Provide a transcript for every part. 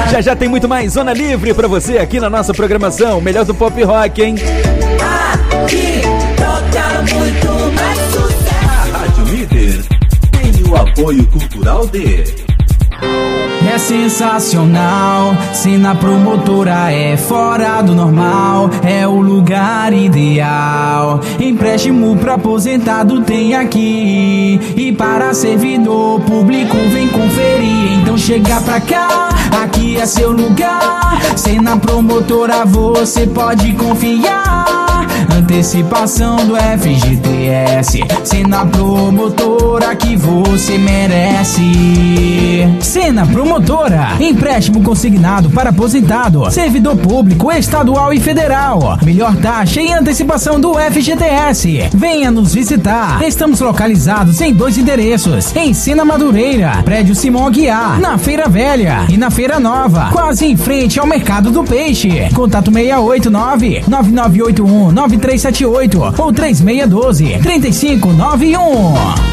Já já tem muito mais Zona Livre pra você aqui na nossa programação. Melhor do pop rock, hein? Aqui toca muito mais sucesso. A Rádio Líder tem o apoio cultural de... É sensacional, Sena Promotora é fora do normal, é o lugar ideal. Empréstimo pra aposentado tem aqui, e para servidor público vem conferir. Então chega pra cá, aqui é seu lugar. Sena Promotora você pode confiar. Antecipação do FGTS, Sena Promotora que você merece. Sena Promotora, empréstimo consignado para aposentado, servidor público estadual e federal. Melhor taxa e antecipação do FGTS. Venha nos visitar. Estamos localizados em 2 endereços: em Sena Madureira, prédio Simão Aguiar, na Feira Velha, e na Feira Nova, quase em frente ao Mercado do Peixe. Contato 689-9981-9378 ou 3612-3591.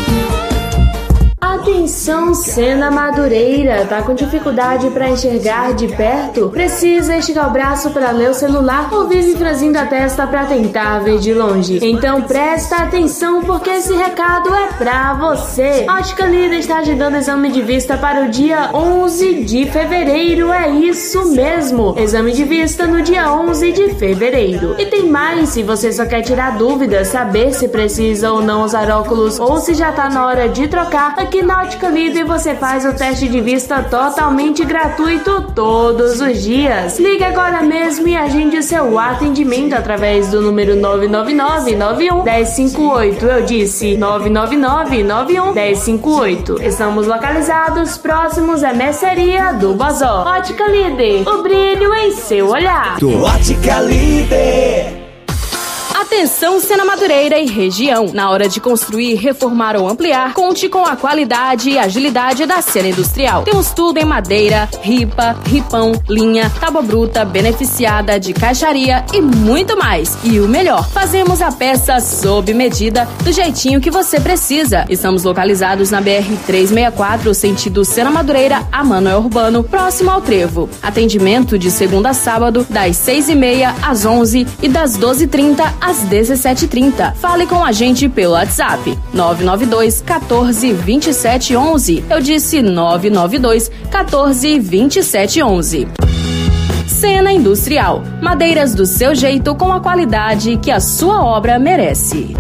Atenção, Sena Madureira, tá com dificuldade para enxergar de perto? Precisa esticar o braço para ler o celular ou vive franzindo a testa para tentar ver de longe? Então presta atenção, porque esse recado é pra você. A Ótica Líder está agendando exame de vista para o dia 11 de fevereiro, é isso mesmo, exame de vista no dia 11 de fevereiro. E tem mais, se você só quer tirar dúvidas, saber se precisa ou não usar óculos ou se já tá na hora de trocar, aqui na Ótica Líder você faz o teste de vista totalmente gratuito todos os dias. Ligue agora mesmo e agende o seu atendimento através do número 999-91-1058. Eu disse 999-91-1058. Estamos localizados próximos à mercearia do Bozó. Ótica Líder, o brilho em seu olhar. Ótica Líder. Atenção, Sena Madureira e região. Na hora de construir, reformar ou ampliar, conte com a qualidade e agilidade da Sena Industrial. Temos tudo em madeira, ripa, ripão, linha, tábua bruta, beneficiada, de caixaria e muito mais. E o melhor, fazemos a peça sob medida, do jeitinho que você precisa. Estamos localizados na BR-364, sentido Sena Madureira a Manoel Urbano, próximo ao Trevo. Atendimento de segunda a sábado, das 6h30 às 11h e das 12h30 às 17h30. Fale com a gente pelo WhatsApp 992 14 27 11. Eu disse 992 14 27 11. Sena Industrial. Madeiras do seu jeito, com a qualidade que a sua obra merece.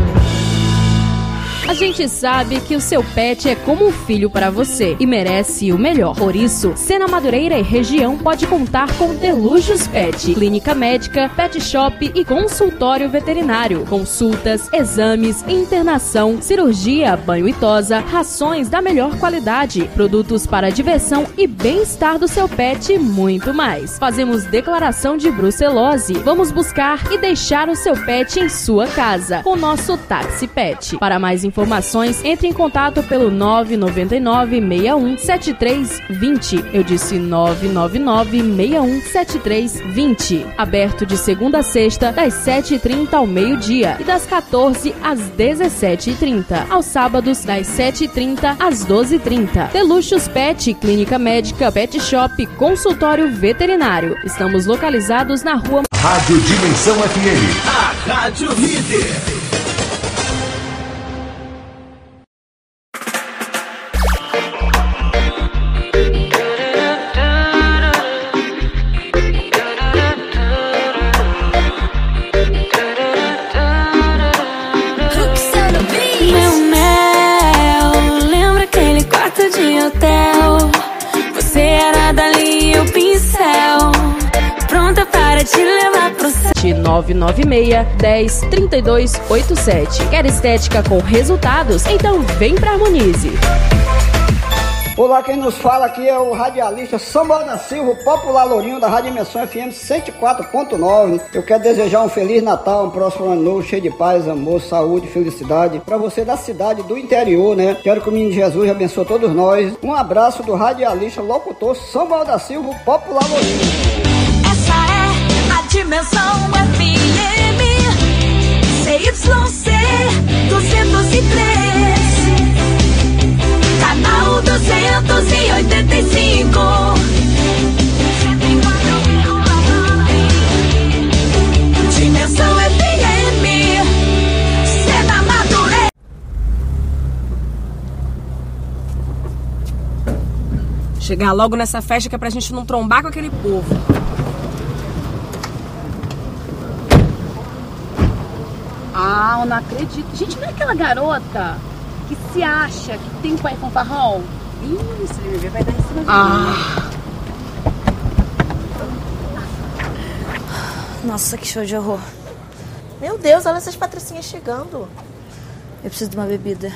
A gente sabe que o seu pet é como um filho para você e merece o melhor. Por isso, Sena Madureira e região pode contar com Delujos Pet, clínica médica, pet shop e consultório veterinário. Consultas, exames, internação, cirurgia, banho e tosa, rações da melhor qualidade, produtos para diversão e bem-estar do seu pet e muito mais. Fazemos declaração de brucelose. Vamos buscar e deixar o seu pet em sua casa com nosso táxi pet. Para mais informações, entre em contato pelo 999-61-7320. Eu disse 999-61-7320. Aberto de segunda a sexta, das 7h30 ao meio-dia e das 14 às 17h30. Aos sábados, das 7h30 às 12h30. Deluxos Pet, clínica médica, pet shop, consultório veterinário. Estamos localizados na rua Rádio Dimensão FM, a Rádio Líder. Você era dali o pincel, pronta para te levar pro céu. 996-10-3287. Quer estética com resultados? Então vem pra Harmonize. Olá, quem nos fala aqui é o radialista Samuel da Silva, o popular lourinho da Rádio Dimensão FM 104.9. Eu quero desejar um Feliz Natal, um próximo ano novo, cheio de paz, amor, saúde, felicidade. Para você da cidade, do interior, né? Quero que o menino Jesus abençoe todos nós. Um abraço do radialista, locutor Samuel da Silva, o popular lourinho. Essa é a Dimensão FM, CYC 203. Canal 285. Chegar logo nessa festa que é pra gente não trombar com aquele povo. Ah, eu não acredito. Gente, não é aquela garota que se acha que tem pai fanfarrão? Ih, se ele me ver, vai dar em cima de mim. Nossa, que show de horror. Meu Deus, olha essas patricinhas chegando. Eu preciso de uma bebida.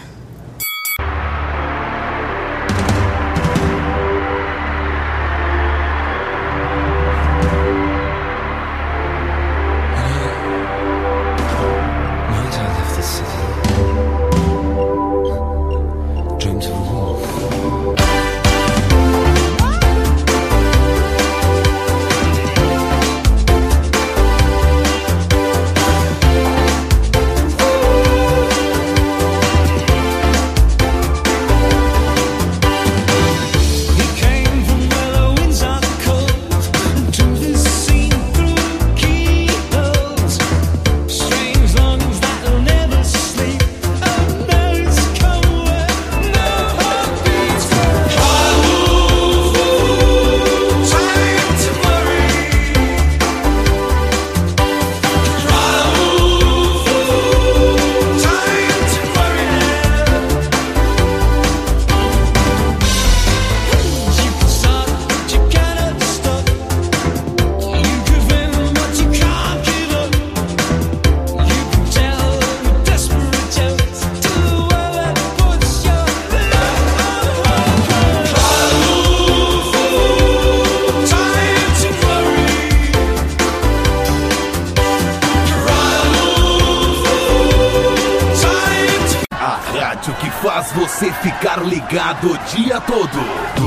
Que faz você ficar ligado o dia todo.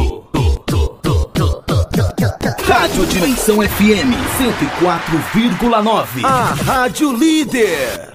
Rádio Dimensão FM 104,9. A Rádio Líder.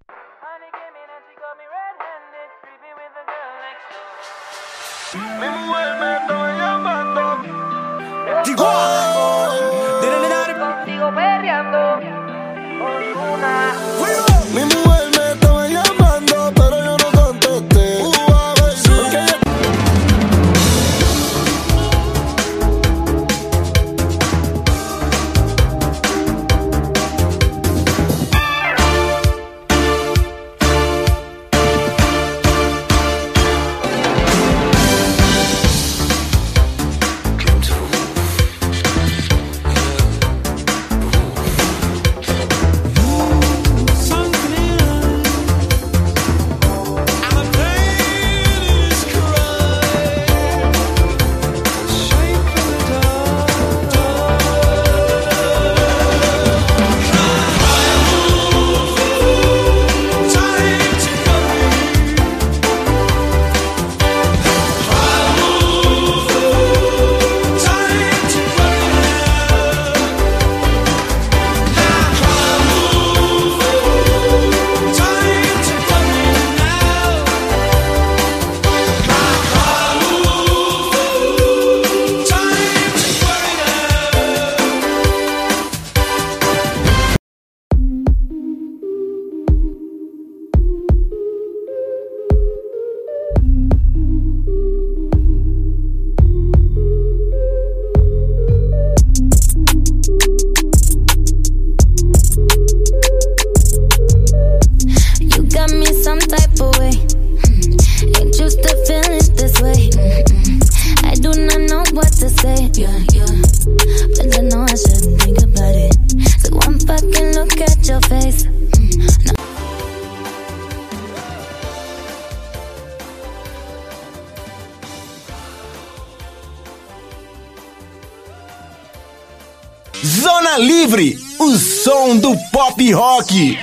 Zona Livre, o som do pop rock.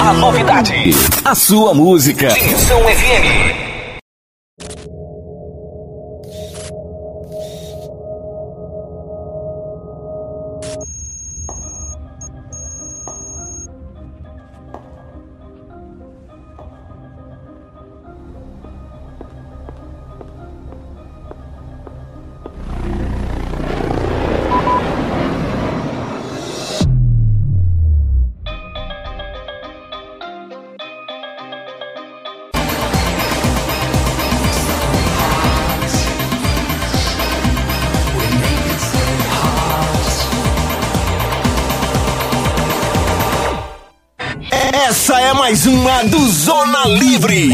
A novidade. A sua música. Dimensão FM. Essa é mais uma do Zona Livre.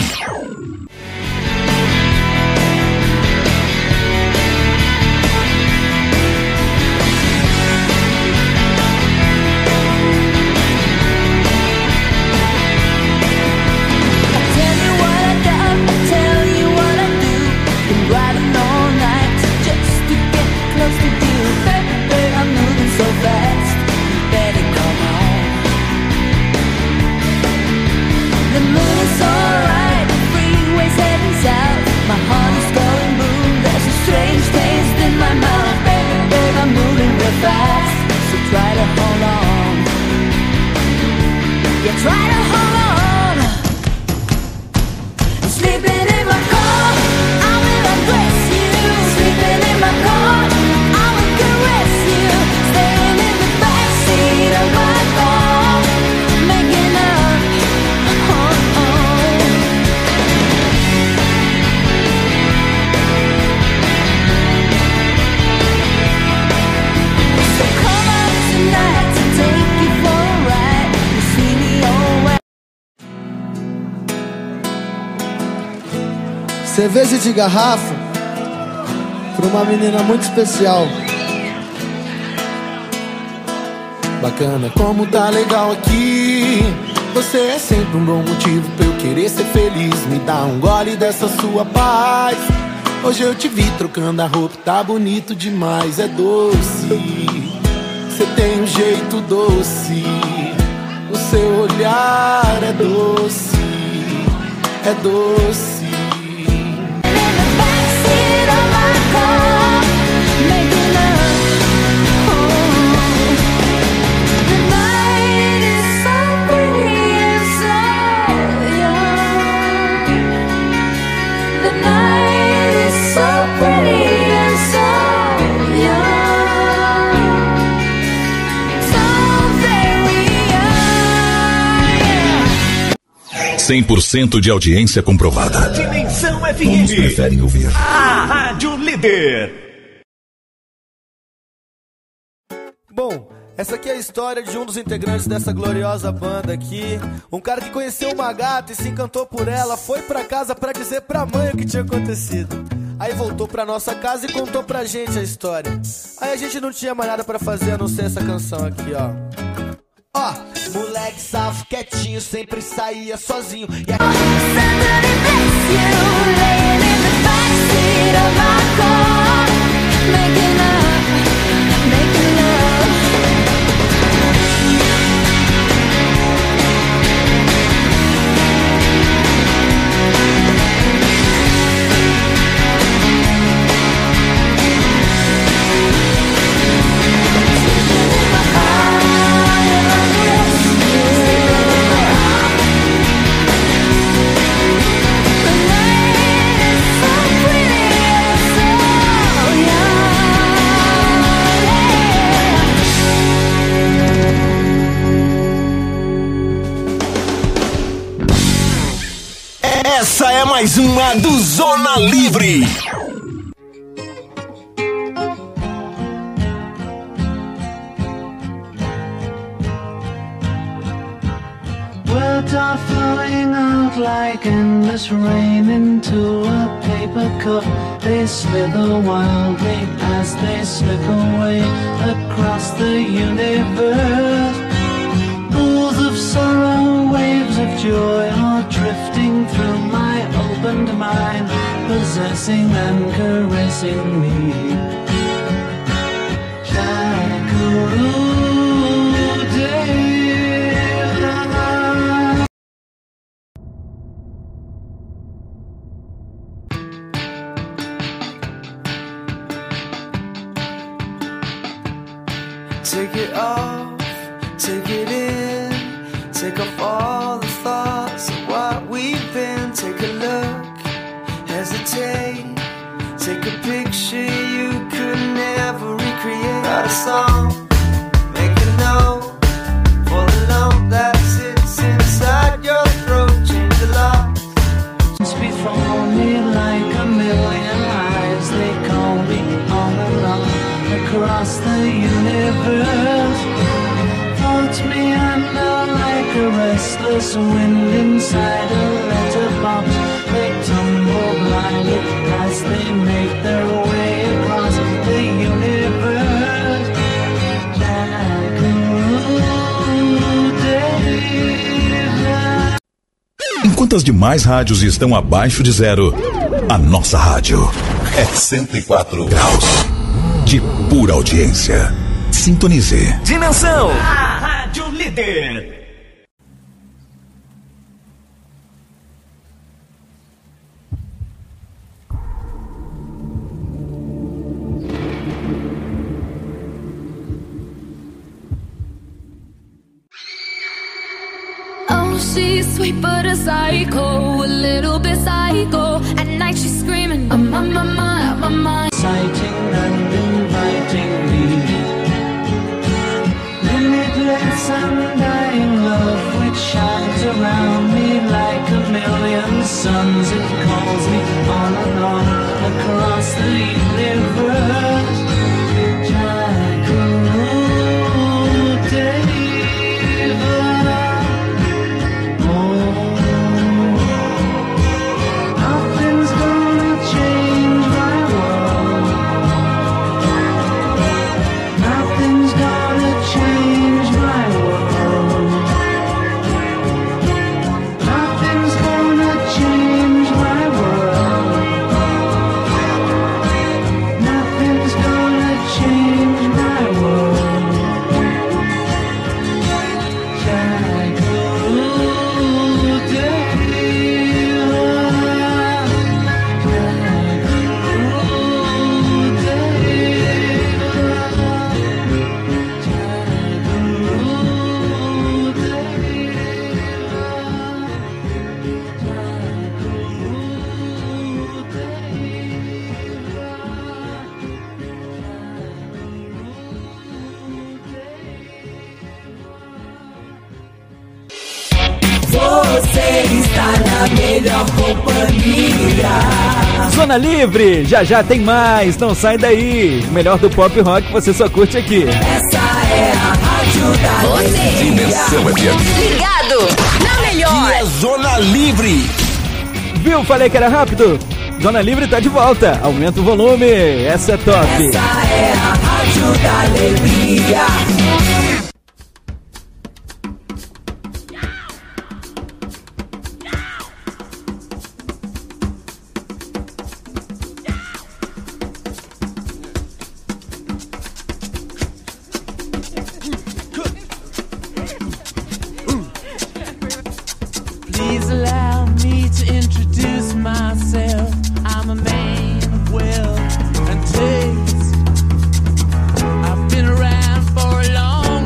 Cerveja de garrafa para uma menina muito especial. Bacana como tá legal aqui. Você é sempre um bom motivo pra eu querer ser feliz. Me dá um gole dessa sua paz. Hoje eu te vi trocando a roupa, tá bonito demais. É doce, você tem um jeito doce. O seu olhar é doce, é doce. %100% de audiência comprovada. Dimensão FM. Todos preferem ouvir A Rádio Líder. Bom, essa aqui é a história de um dos integrantes dessa gloriosa banda aqui. Um cara que conheceu uma gata e se encantou por ela. Foi pra casa pra dizer pra mãe o que tinha acontecido. Aí voltou pra nossa casa e contou pra gente a história. Aí a gente não tinha mais nada pra fazer a não ser essa canção aqui, ó. Ó, moleque safo, quietinho, sempre saía sozinho. E aqui... Essa é mais uma do Zona Livre. Words are flowing out like endless rain into a paper cup. They slither wildly as they slip away across the universe. Pools of sorrow, waves of joy are drifting through my opened mind, possessing and caressing me. Like a Take it off, take it in, take off all the thoughts of what we've been. Take a look, hesitate, take a picture you could never recreate. Write a song, make a note for the lump that sits inside your throat. Change the locks. Before me like a million eyes, they call me all along across the universe. Floats me under like a restless wind inside a letterbox. They tumble blindly as they make their way across the universe. Enquanto as demais rádios estão abaixo de zero, a nossa rádio é 104 graus de pura audiência. Sintonize. Dimensão, a Rádio Líder. Oh, she's sweet but a psycho, a little bit psycho. At night she's screaming, I'm on my mind, my mind. Exciting and inviting me. Limitless undying love which shines around me like a million suns. It calls me on and on across the universe. Você está na melhor companhia. Zona Livre, já já tem mais, não sai daí. O melhor do pop rock você só curte aqui. Essa é a Rádio da Dimensão FM. Ligado na melhor. E é Zona Livre. Viu? Falei que era rápido. Zona Livre tá de volta. Aumenta o volume. Essa é top. Essa é a Rádio da Alegria. Please allow me to introduce myself. I'm a man of wealth and taste. I've been around for a long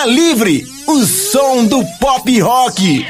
Na Livre, o som do pop rock.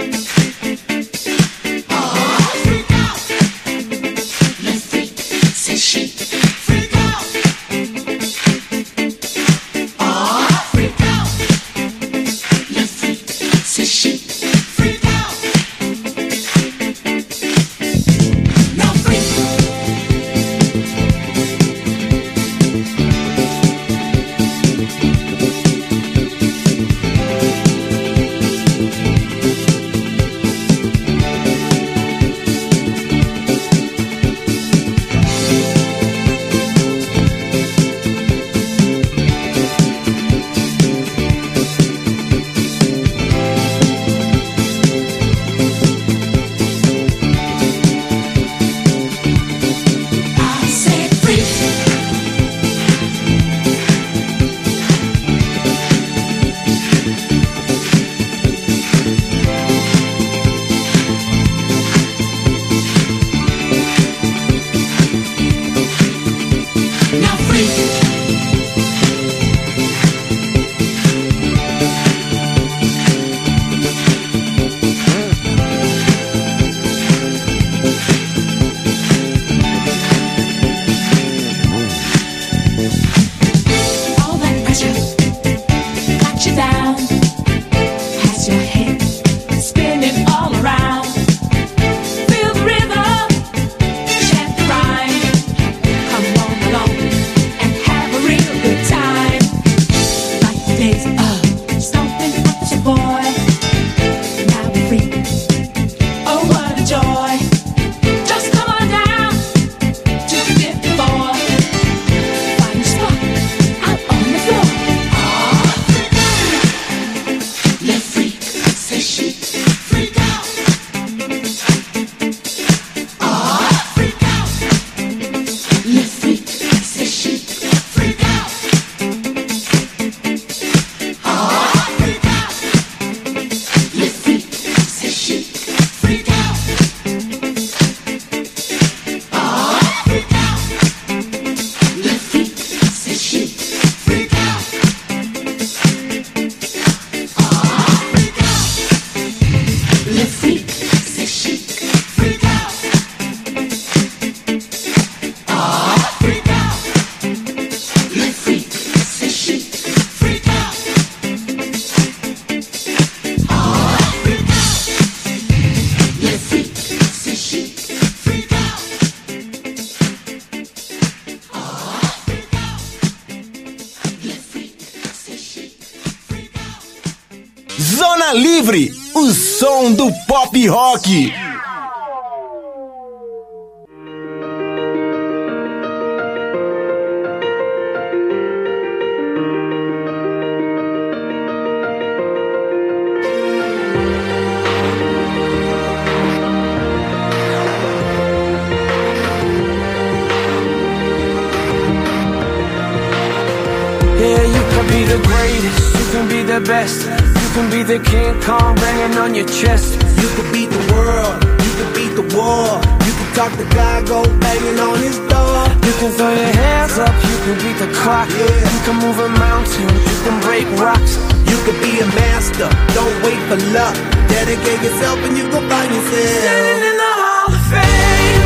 Say c'est chic. Freak out. Ah, freak out. Les freaks, c'est chic. Freak out. Ah, freak out. Les freaks, c'est chic. Freak out. Ah, freak out. Les freaks, c'est chic. Freak out. Zona Livre, o som do pop rock. Yeah, you can be the greatest, you can be the best. You can be the King Kong banging on your chest. You could beat the world, you could beat the war. You can talk to God, go banging on his door. You can throw your hands up, you can beat the clock. Yeah. You can move a mountain, you can break rocks. You could be a master, don't wait for luck. Dedicate yourself and you gon' find yourself Standing in the Hall of Fame.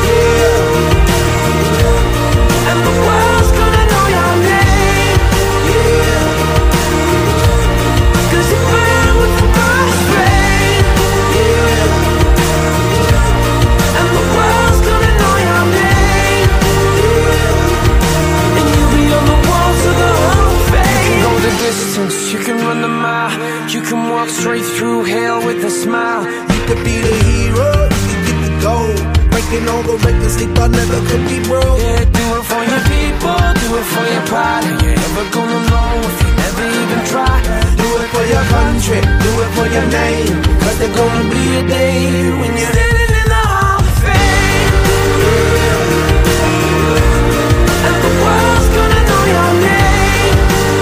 Yeah. And the world's gonna know your name. Yeah. Cause you burn with the first flame. Yeah. And the world's gonna know your name. Yeah. And you'll be on the walls of the Hall of Fame. You can go the distance, you can run the mile. You can walk straight through hell with a smile. You could be the hero, you could get the gold. Breaking all the records they thought never could be broke. Yeah, do it for your people, do it for your pride. Are you ever gonna know if you never even try? Do it for your country, do it for your name. Cause there's gonna be a day when you're standing in the Hall of Fame. And the world's gonna know your name.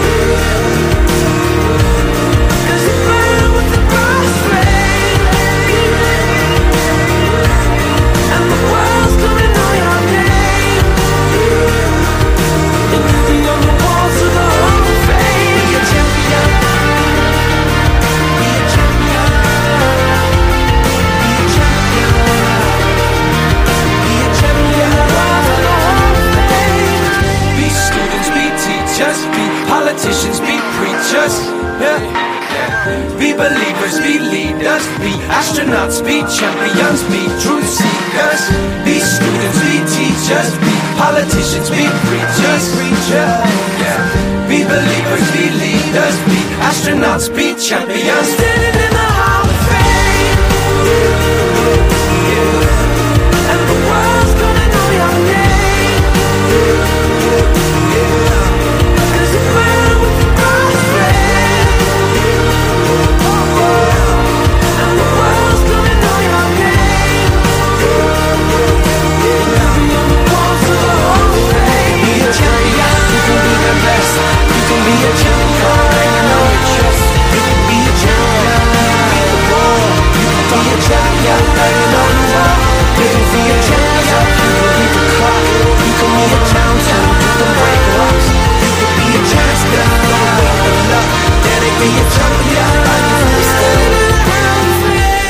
Cause you burn with the first flame. And the world's gonna know your name. And you'll be on the walls of the Hall of Fame. Be a champion. Be a champion. Be a champion. Be a champion. Walls of the Hall of Fame. Be students, be teachers, be politicians, be preachers. Yeah. Be believers, be leaders, be astronauts, be champions, be truth seekers. Be students, be teachers, be politicians, be preachers. Yeah. Be believers, be leaders, be astronauts, be champions. Standing in the Hall of Fame. And the world's gonna know your name. Cause you burn with the first flame. And the world's gonna know your name. You'll be on the walls of the Hall of Fame. Be a champion, you can be the best. You can be a champion, banging on your chest. You can be a champion, you can beat the world. You can be a champion, banging on the wall. You can be a champion, you can beat the clock. You can be a mountain, you can break rocks. You can be a champion, don't wait for luck. Dedicate your champion, standing in the Hall of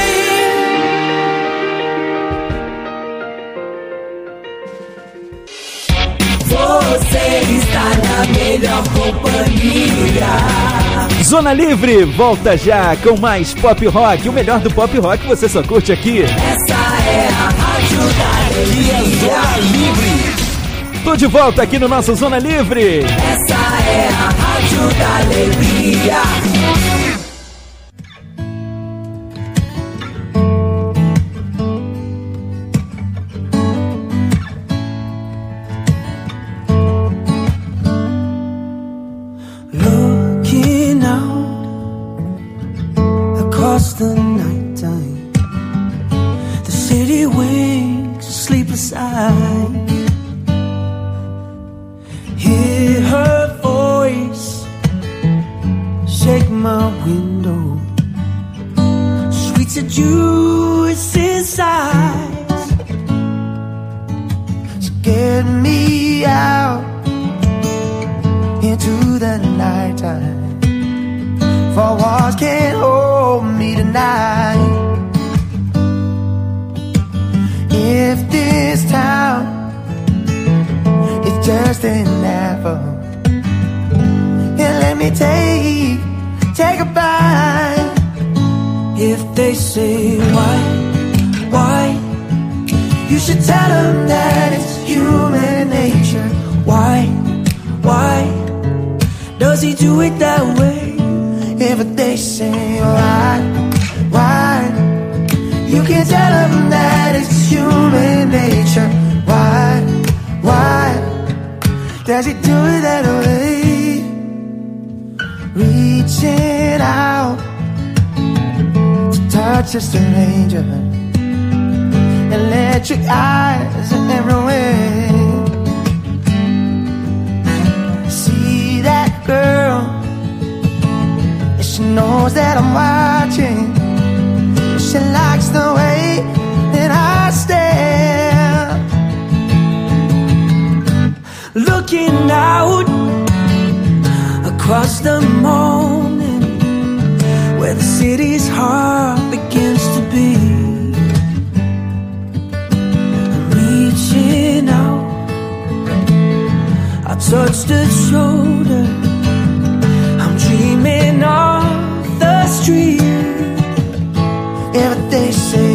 Fame. Você está na melhor companhia. Zona Livre volta já com mais pop rock. O melhor do pop rock você só curte aqui. Essa é a Rádio da Alegria. Zona Livre. Tô de volta aqui no nosso Zona Livre. Essa é a Rádio da Alegria. Looking out across the nighttime, the city wakes, sleepless eye. Hear her voice shake my window, sweet seduces eyes. So get me out into the nighttime, for walls can't hold me tonight. first and ever. And let me take a bite. If they say why, you should tell them that it's human nature. Why does he do it that way? If they say why, you can tell them that it's human nature. Why does he do it that way? Reaching out to touch a stranger, electric eyes everywhere. See that girl, and she knows that I'm watching. She likes the way that I stare, looking out across the morning where the city's heart begins to beat. Reaching out, I touched her shoulder. I'm dreaming of the street. If they say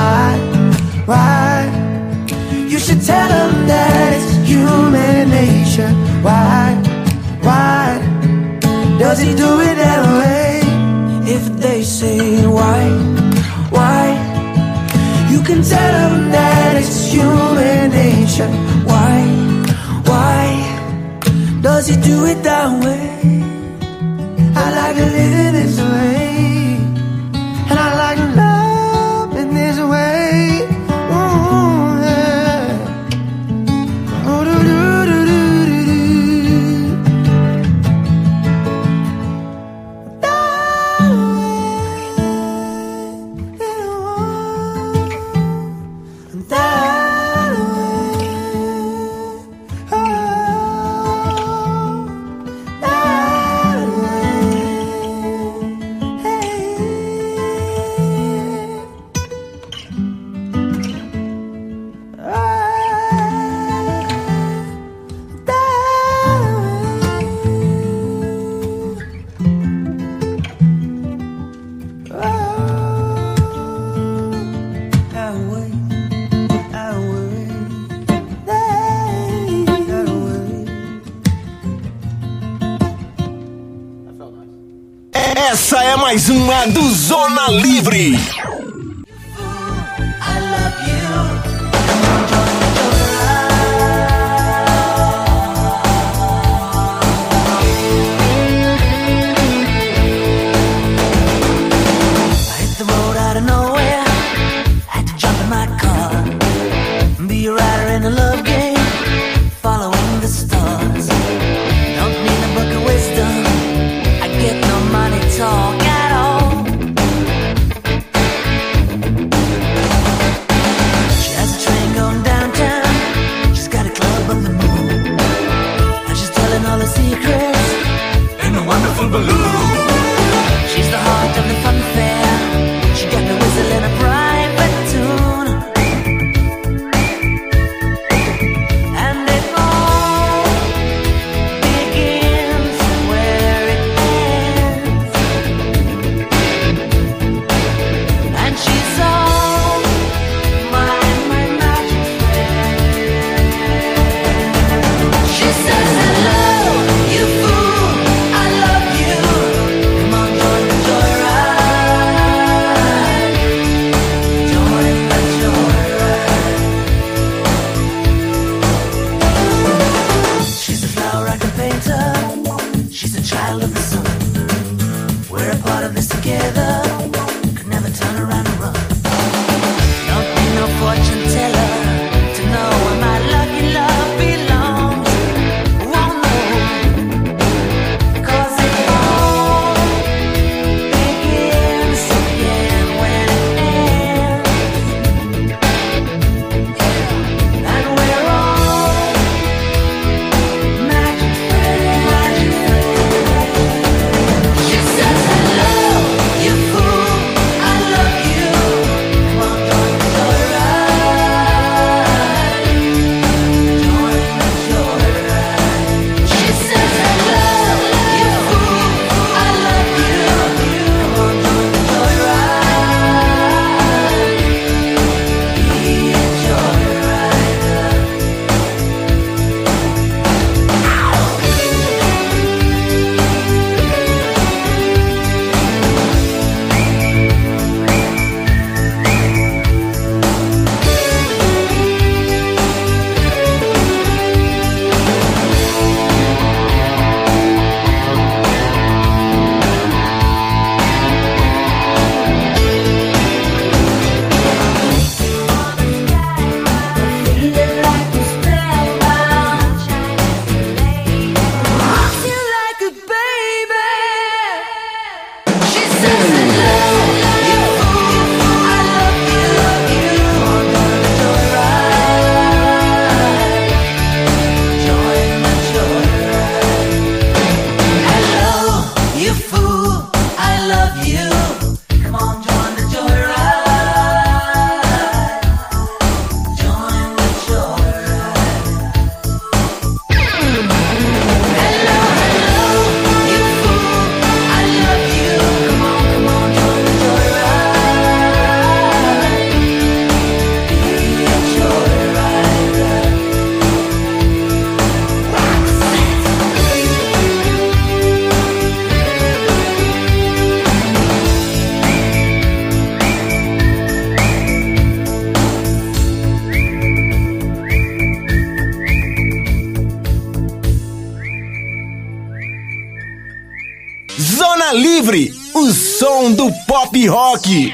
why, you should tell them that it's human nature. Why does he do it that way? If they say why, you can tell them that it's human nature. Why does he do it that way? I like to live it this way, and I like love in this way. Ooh, yeah. Oh, do, do, do, do, do, do. That way, that way, oh, that way, hey. Essa é mais uma do Zona Livre. The road out of nowhere, had to jump in my car, be a rider in a love game, following the stars. Don't need a book of wisdom, I get no money talk at all. Zona Livre, o som do pop rock.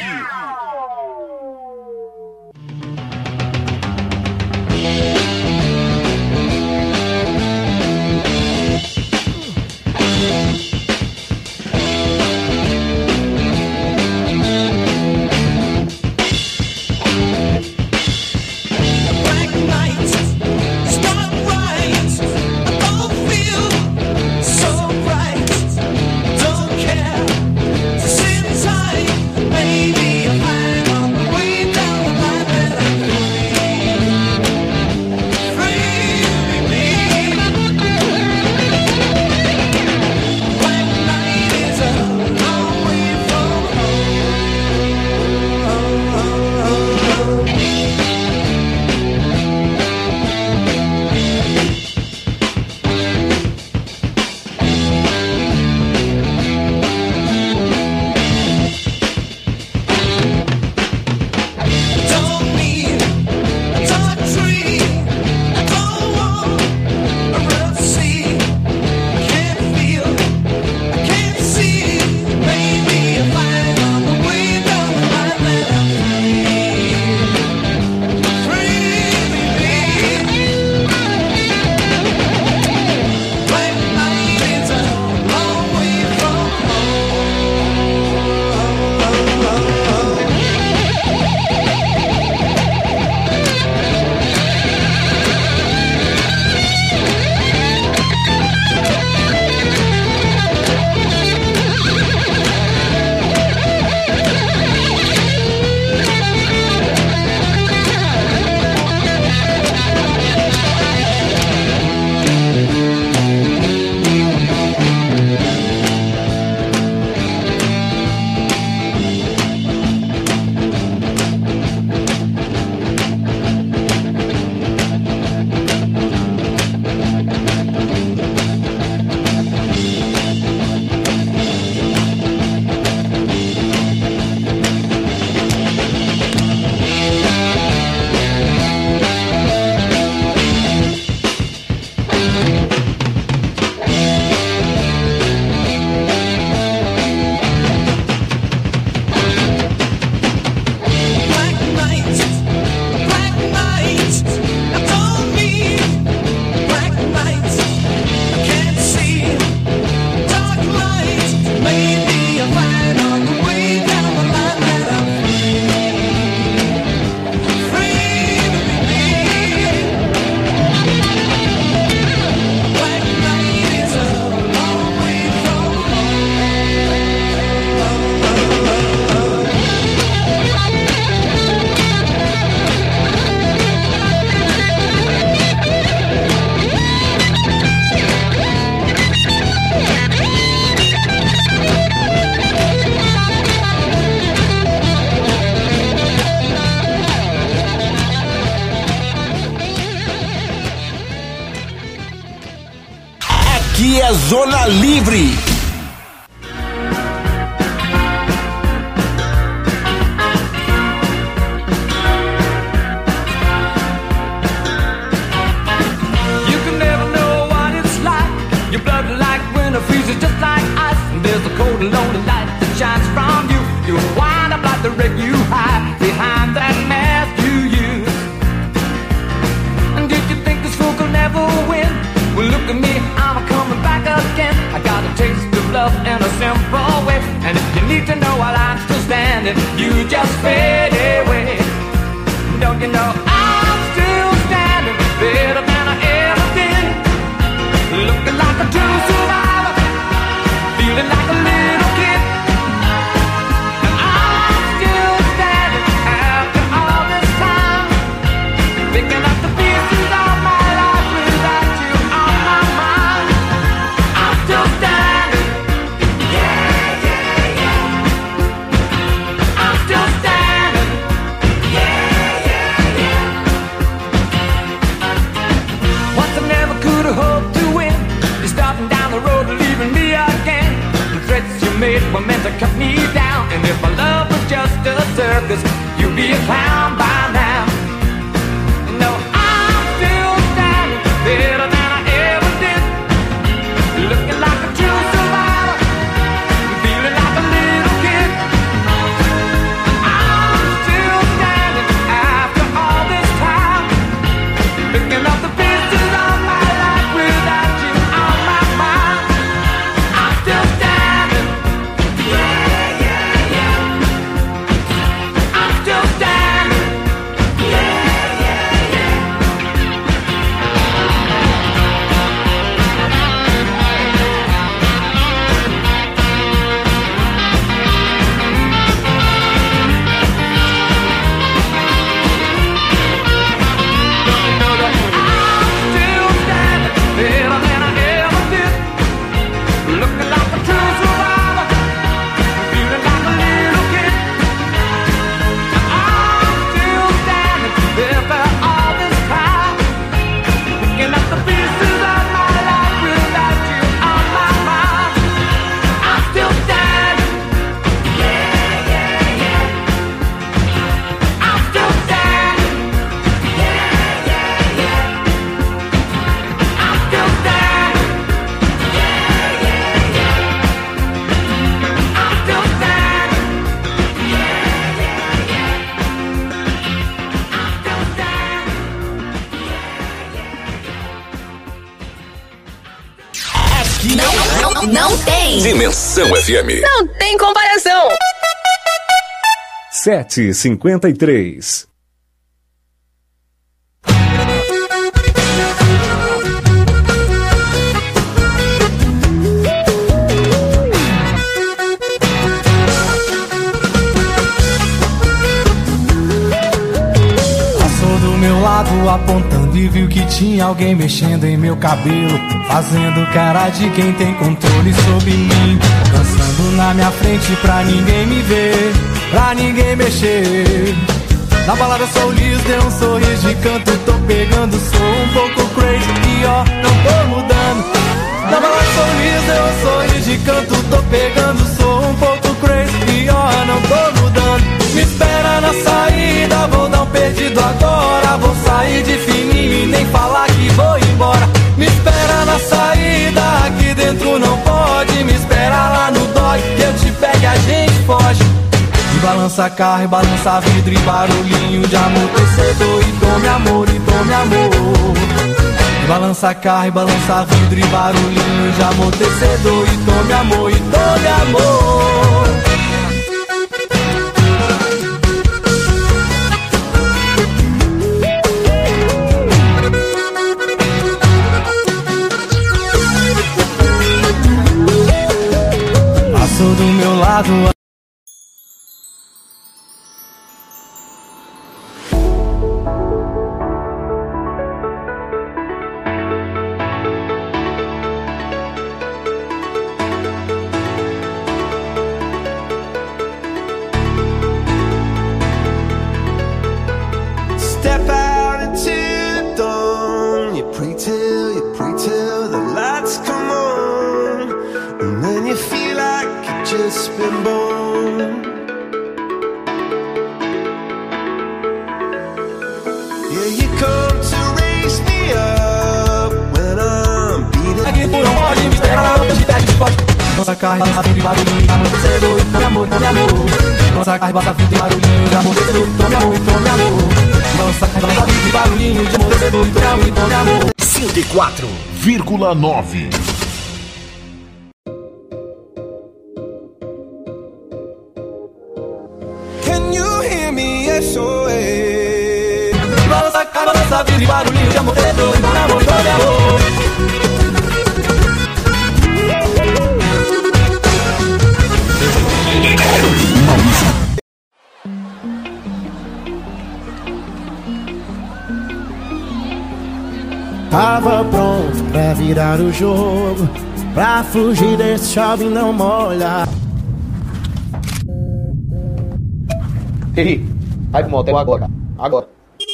Aqui é Zona Livre. Just like ice, and there's a cold and lonely light that shines from you. You wind up like the wreck you hide behind that mask you use. And did you think this fool could never win? Well, look at me, I'm coming back again. I got a taste Não tem. Dimensão FM. Não tem comparação. 7h53. Apontando e viu que tinha alguém mexendo em meu cabelo, fazendo cara de quem tem controle sobre mim, dançando na minha frente pra ninguém me ver, pra ninguém mexer. Na balada sou liso, dei um sorriso de canto, tô pegando, sou um pouco crazy e ó, não tô mudando. Na balada sou liso, dei um sorriso de canto, tô pegando, sou um pouco crazy e ó, não tô mudando. Me espera na saída, vou dar um perdido agora, vou sair de fininho e nem falar que vou embora. Me espera na saída, aqui dentro não pode, me espera lá no dog, que eu te pego e a gente foge. E balança carro, e balança vidro e barulhinho de amortecedor, e tome amor, e tome amor. E balança carro, e balança vidro e barulhinho de amortecedor, e tome amor, e tome amor. Passou do meu lado. Step out into the dawn. You pray till the lights come on, and then you feel like you've just been born. Yeah, you come to raise me up when I'm beating. Aqui por um pode me esperar, hoje pede de forte. Nossa carne, nossa vida e barulhinho, amortecedor, e tome amor, tome amor. Nossa carne, nossa vida e barulhinho, de amortecedor, tome amor, tome amor. Nossa carne, nossa vida e barulhinho, de amortecedor, tome amor, tome amor. 104,9. Can you hear me? SOS. Nossa carne, nossa vida e barulhinho, de amortecedor, tome amor, tome amor. Tava pronto pra virar o jogo, pra fugir desse chove e não molha. Ei, vai pro motel agora. Agora.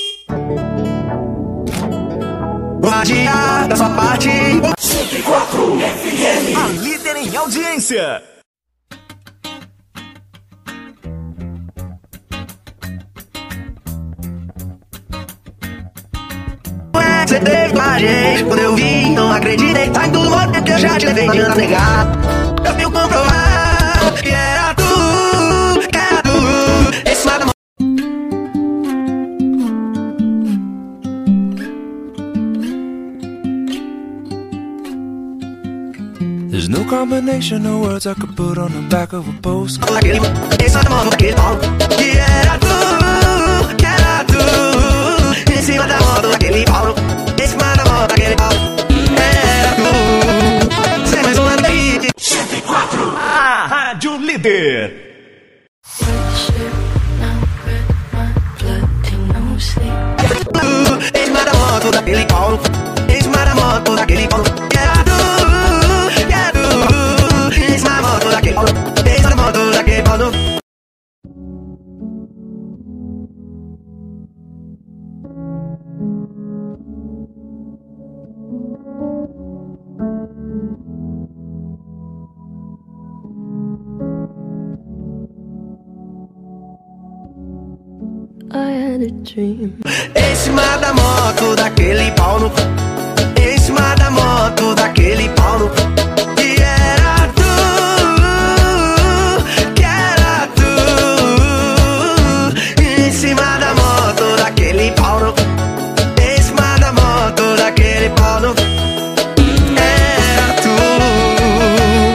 Magia da sua parte. 104 FM, a líder em audiência. Você teve com a gente, quando eu vi, não acreditei. Tá em tudo morto que eu já te levei, não adianta negar. Eu fui comprovar que era tu, esse lado. There's no combination of words I could put on the back of a postcard. Esse lado morto daquele pau, que era tu, em cima da moto daquele pau. Em cima da moto daquele pau, era tu. Sem mais um ano de 104, a Rádio Líder. Em cima da moto daquele pau, em cima da moto daquele pau, era tu, em cima da moto daquele pau, em cima da moto daquele pau. I had a dream. Em cima da moto daquele pau no, em cima da moto daquele pau no, que era tu, em cima da moto daquele pau no, em cima da moto daquele pau no, era tu.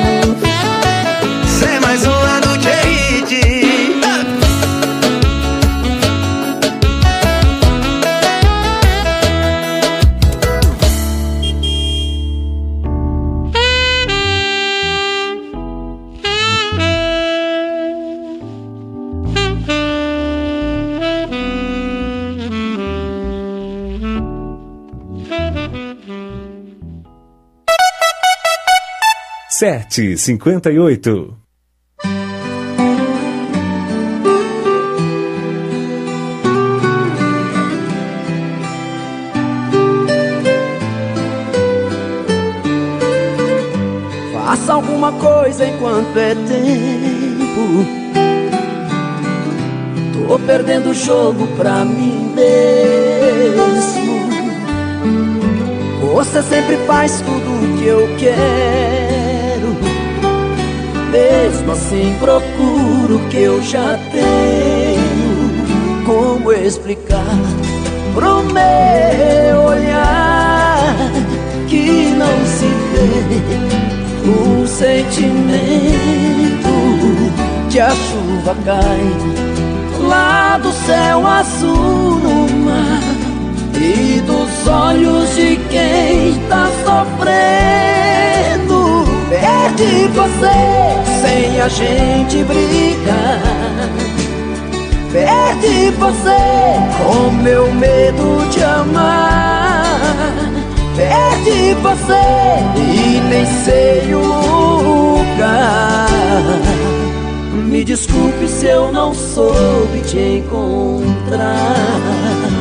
7h58. Faça alguma coisa enquanto é tempo. Tô perdendo o jogo pra mim mesmo. Você sempre faz tudo o que eu quero. Mesmo assim procuro o que eu já tenho. Como explicar pro meu olhar que não se vê o sentimento que a chuva cai lá do céu azul no mar e dos olhos de quem tá sofrendo. Perde você sem a gente brigar. Perde você com meu medo de amar. Perde você e nem sei o lugar. Me desculpe se eu não soube te encontrar.